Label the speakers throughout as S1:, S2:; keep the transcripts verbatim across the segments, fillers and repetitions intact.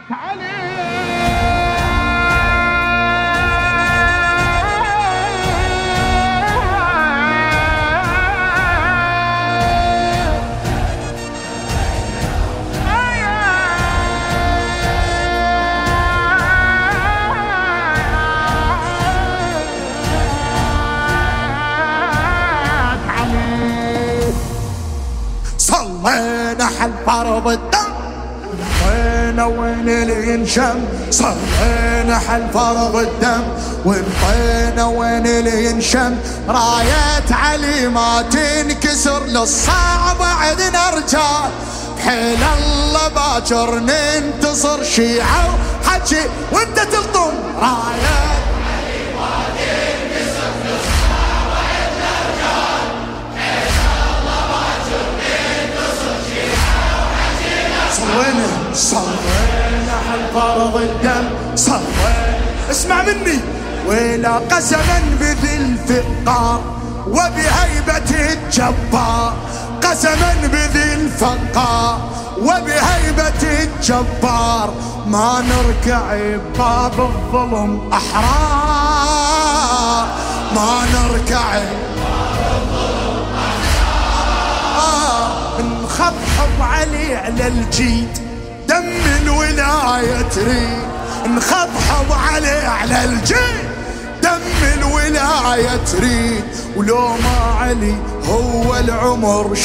S1: علي
S2: صلينا حل فرض الدم وين وين اللي ينشم صلينا حل فرض الدم وانطينا وين اللي ينشم راية علي ما تنكسر للصعب عدنا رجال بحيل الله باكر ننتصر شيعة وحكي وانت تلطم راية صلينا صلينا حل فرض الدم صلينا اسمع مني ولا قسما بذي الفقار وبهيبة الجبار قسما بذي الفقار وبهيبة الجبار ما نركع بباب الظلم أحرار ما نركع بباب الظلم أحرار نخطب علي على الجيد دم الولاية تريد نخطب علي على الجيد دم الولاية تريد ولو ما علي هو العمر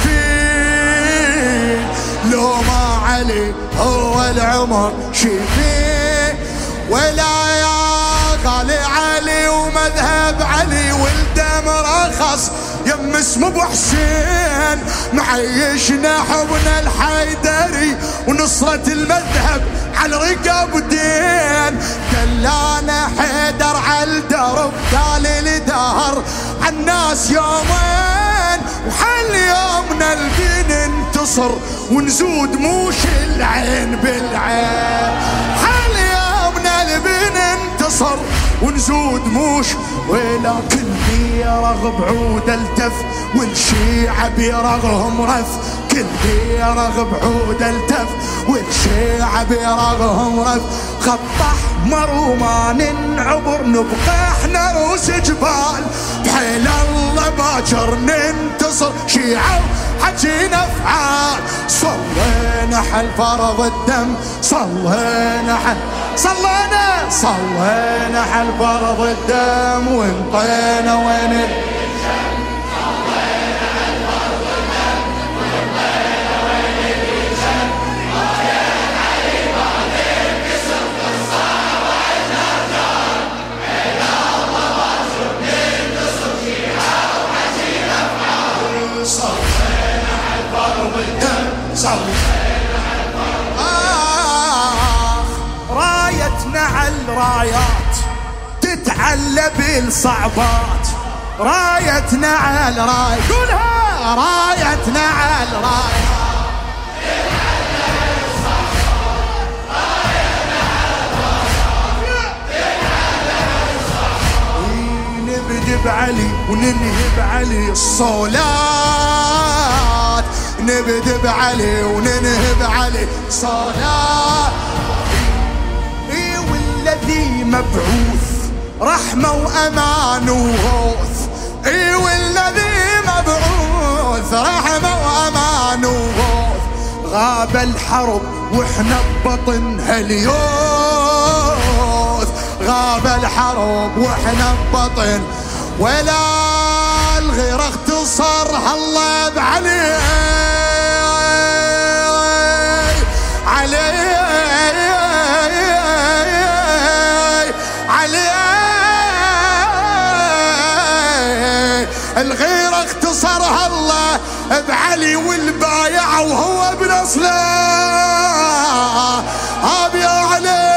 S2: شفيد لو ما علي هو العمر شفيد ولا يا غالي علي ومذهب علي والدم رخص يم اسمه ابو حسين معيشنا حبنا الحيدري ونصرة المذهب على رقاب الدين دلانا حيدر على الدرب قال الدهر عالناس يومين وحل يومنا البين ننتصر ونزود موش العين بالعين حل يومنا البين ننتصر ونزود موش ولكن بيرغ بعود التف والشيعة بيرغهم رف كل بيرغ بعود التف والشيعة بيرغهم رف خط احمر وما ننعبر نبقى احنا روس جبال بحيل الله باكر ننتصر شيعة حجينا افعال صلينا حل فرض الدم صلينا حل صلينا صلينا حل فرض الدم وانطينا وين آه رايتنا على الرايات تتعلى بالصعبات رايتنا على الرايات قولها رايتنا على الرايات تتعلى بالصعبات رايتنا على الرايات تتعلى بالصعبات نبدي بعلي وننهي بعلي الصولات نبدأ بعلي وننهي بعلي صلاة اي والذي مبعوث رحمة وأمان وغوث اي والذي مبعوث رحمة وأمان وغوث غاب الحرب واحنا ببطنها اليوث غاب الحرب واحنا ببطن ولا الغير اختصر الله بعلي علي علي الغير اختصرها الله بعلي والبايع وهو ابن اصله ابي يا علي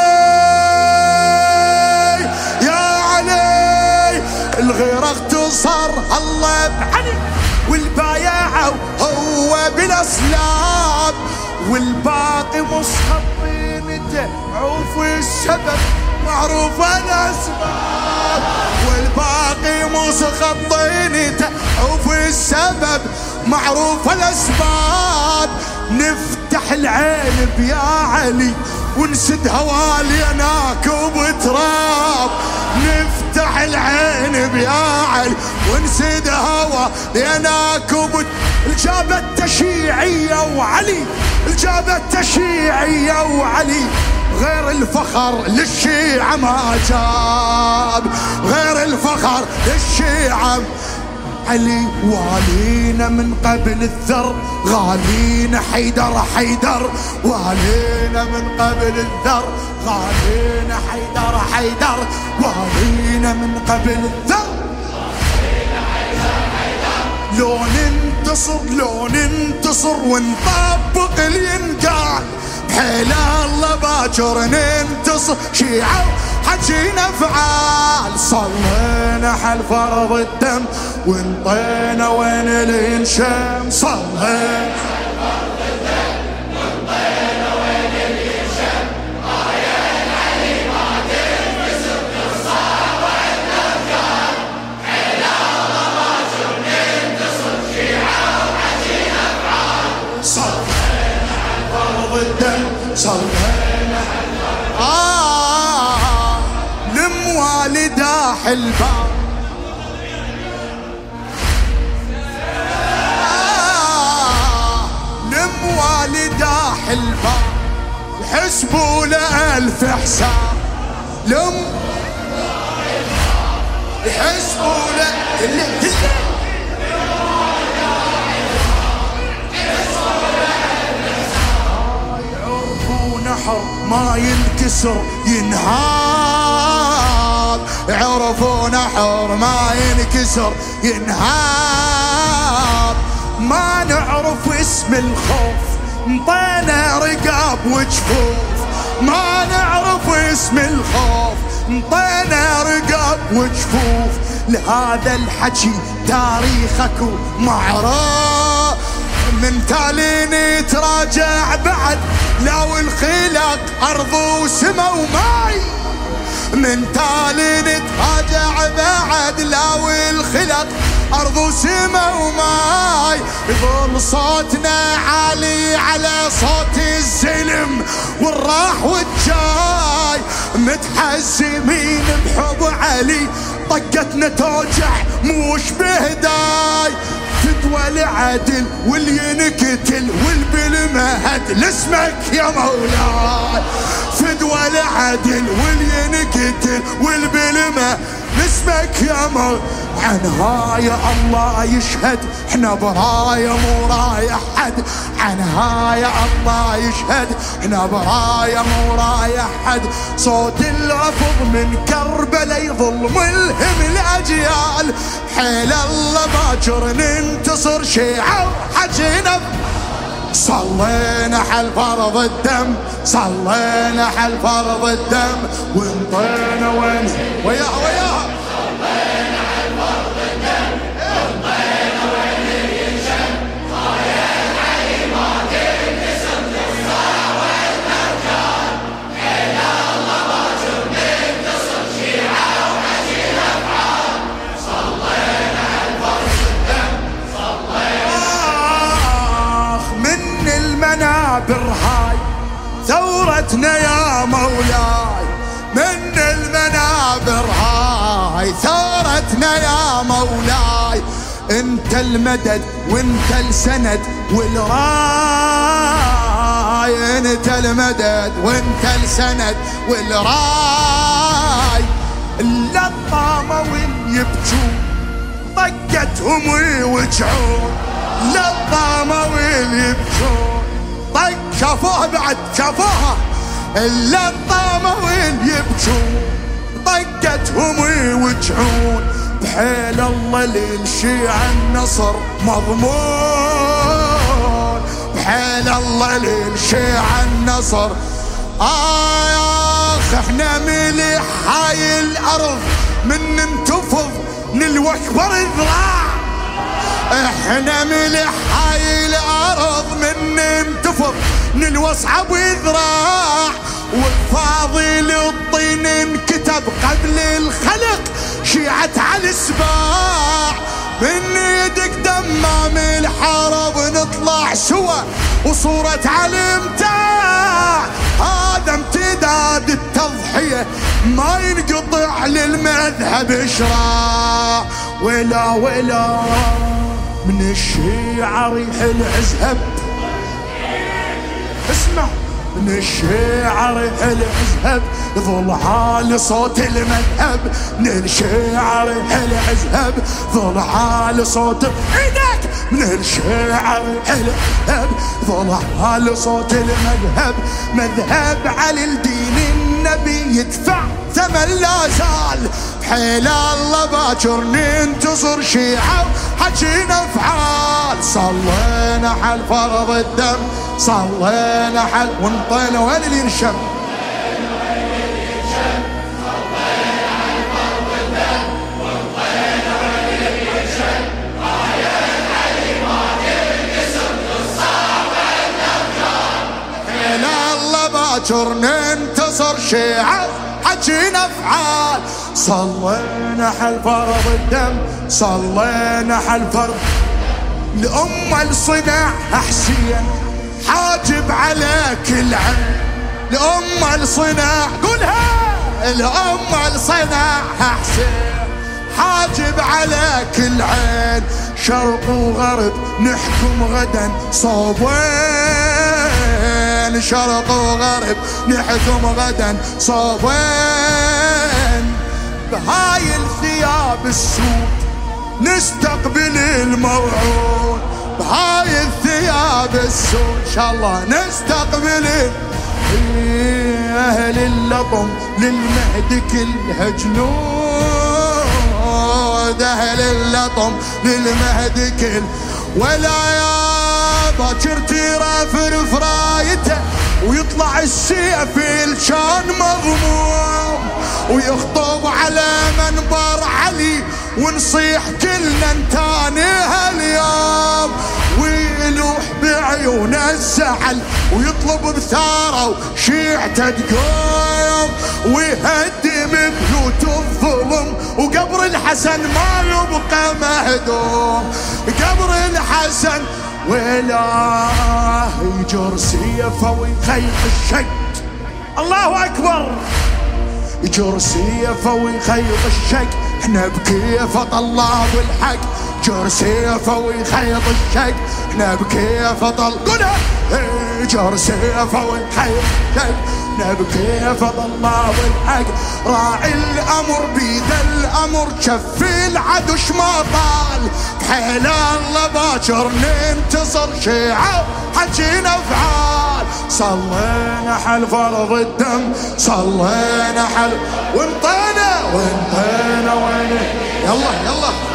S2: يا علي الغير اختصر الله بعلي والبايع وهو بالاصلاب والباقي مسخطين تعوف السبب معروف الاسباب والباقي مسخطين تعوف السبب معروف الاسباب نفتح نفتح العين بيا علي ونسد هواليناك وبتراب. نفتح العين بيا علي ونسد هواليناك وبت الجابة التشيعية وعلي، الجابة التشيعية وعلي، غير الفخر للشيعة ما جاب، غير الفخر للشيعة. علي والينا من قبل الذر، غالينا حيدر حيدر، والينا من قبل الذر، غالينا حيدر حيدر، والينا من قبل الذر. لو ننتصر لو ننتصر ونطبق الينقال، بحيل الله باكر ننتصر. شيعة حجينا فعال، صلينا حل فرض الدم وانطينا وين الانشام. صلينا حل فرض الدم وانطينا وين الانشام. راية علي ما تنكسر بالصعب وعندنا افكار، بحيل الله باكر ننتصر. شيعة وحجينا فعال، صلينا حل فرض الدم، صلينا حل فرض. آه لم والداح الباب، والداح الباب، يحسبوا له ألف حساب. لم يحسبوا له كله كله يعرفوا نحر ما ينكسر ينهار، يعرفوا نحر ما ينكسر ينهار. ما نعرف اسم الخوف انطينا رقاب وجفوف، ما نعرف اسم الخوف انطينا رقاب وجفوف. لهذا الحكي تاريخك معروف، من تالي نتراجع بعد لو الخلق أرض وسما وماي. من تالي نتراجع بعد لو الخلق أرض وسما وماي. يظل صوتنا عالي على صوت الزلم والراح والجاي، متحزمين بحب علي طقتنا توجع موش بهداي. فدوى العدل واللي ينقتل والبالمهد لاسمك يا مولاي. فدوى العدل واللي ينقتل والبالمهد لاسمك يا مولاي. عنها يا الله يشهد احنا برايا مو رايح حد، عنها يا الله يشهد احنا برايا مو رايح حد. صوت العفض من كربلا يظل ملهم الاجيال، حيل الله باكر ننتصر. شيعة وحجينا صلينا حل فرض الدم، صلينا حل فرض الدم وانطينا وين وياها وياها. صلينا حل فرض الدم وانطينا وين اليشم. راية علي ما تنكسر بالصلاة والأذكار، حيل الله باكر ننتصر. شيعة وحجينا افعال، صلينا حل فرض الدم، صلينا. آخ من المنابر هاي ثورتنا يا مولاي، من المنابر هاي ثورتنا يا مولاي. انت المدد وانت السند والراي، انت المدد وانت السند والراي. اللطامة واليبجون طقتهم ويوجعون، اللطامة واليبجون طق شافوها بعد شافوها. اللطامة واليبجون طقتهم ويوجعون، بحيل الله للشيعة النصر مضمون، بحيل الله للشيعة النصر. آخ احنا ملح هاي الأرض من ننتفض نلوى أكبر ذراع، احنا ملح هاي الأرض من ننتفض نلوى أصعب ذراع. والفاضل الطين انكتب قبل الخلق شيعة على السباع، من يدك دمام الحرب نطلع سوا وصورة علي امتاع. هذا امتداد التضحية ما ينقطع للمذهب شراع. ولا ولا من الشيعة ريح العزهب، اسمع من الشيعة ريح العزهب ظل عالي صوت المذهب. من الشيعة ريح العزهب ظل عالي صوت ايدك. من الشيعة ريح العزهب ظل عالي صوت المذهب. مذهب علي الدين النبي يدفع ثمن لا زال. بحيل الله باكر ننتصر شيعة وحجينا افعال. صلينا حل فرض الدم، صلينا حل ونطينا وين اللي ينشم. باكر ننتصر شيعة حجينا افعال. صلينا حل فرض الدم، صلينا حل فرض. لأمة لصنع حسين حاجب على كل عين. لأمة لصنع قولها، لأمة لصنع حسين حاجب على كل عين. شرق وغرب نحكم غدا صوبين. شرق وغرب نحكم غدا صوبين. بهاي الثياب السود نستقبل الموعود. بهاي الثياب السود ان شاء الله نستقبل اهل اللطم للمهد كلها جنود. اهل اللطم للمهد كل. ولا يا باكر ترافر فرايته ويطلع السيف الشان مضموم ويخطب على منبر علي ونصيح كلنا انتاني هاليوم. ويلوح بعيونه الزعل ويطلب بثاره وشيعته تقوم. ويهدم بيوت الظلم وقبر الحسن ما يبقى مهدوم. قبر الحسن ولا يجر سيفه ويخيط الشق. الله اكبر. يجر سيفه ويخيط الشق. احنا بكيف طلاب الحق. جر سيفه ويخيط الشق. احنا بكيف طل قولها. جر سيفه ويخيط الشق. احنا بكيف طلاب الحق. راعي الامر بيد الامر شفي العدوش ما طال. بحيل الله باكر ننتصر شيعة حجينا افعال. صلينا حل فرض الدم، صلينا حل وانطينا وانطينا وين. يلا يلا